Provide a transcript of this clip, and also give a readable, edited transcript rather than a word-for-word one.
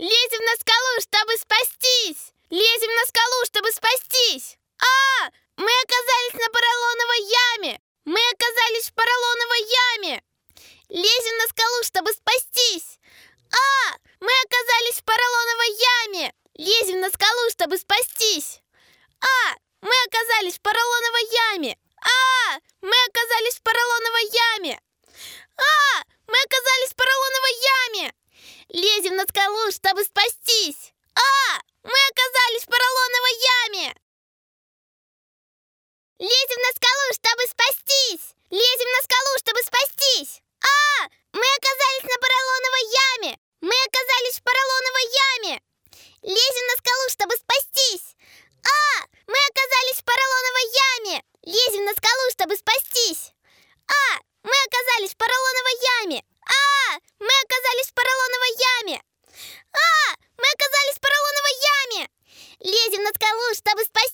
Лезем на скалу, чтобы спастись! Лезем на скалу, чтобы спастись! Мы оказались на поролоновой яме! Мы оказались в поролоновой яме! Лезем на скалу, чтобы спастись! Мы оказались в поролоновой яме! Лезем на скалу, чтобы спастись! Мы оказались в поролоновой яме! Мы оказались в поролоновой яме! Мы оказались в поролоновой яме! Лезем на скалу, чтобы спастись! Мы оказались в поролоновой яме! Лезем на скалу, чтобы спастись! Лезем на скалу, чтобы спастись! Мы оказались на поролоновой яме! Мы оказались в поролоновой яме! Лезем на скалу, чтобы спастись! Мы оказались в поролоновой яме! Лезем на скалу, чтобы спастись! Мы оказались в поролоновой яме! Мы оказались в поролоновой яме! Мы оказались в поролоновой яме! Лезем на скалу, чтобы спастись!